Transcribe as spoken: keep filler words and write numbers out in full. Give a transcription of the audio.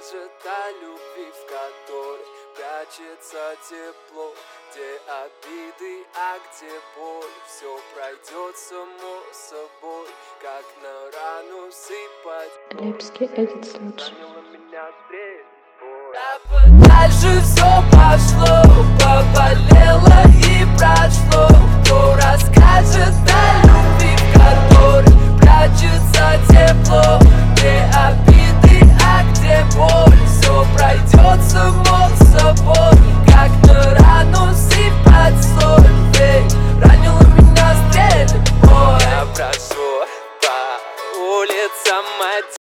даже та любви, в которой прячется тепло, где обиды, а где боль. Все пройдет само собой, как на рану сыпать. Лепский Эдит лучше. Дальше все пошло, поболело и прошло.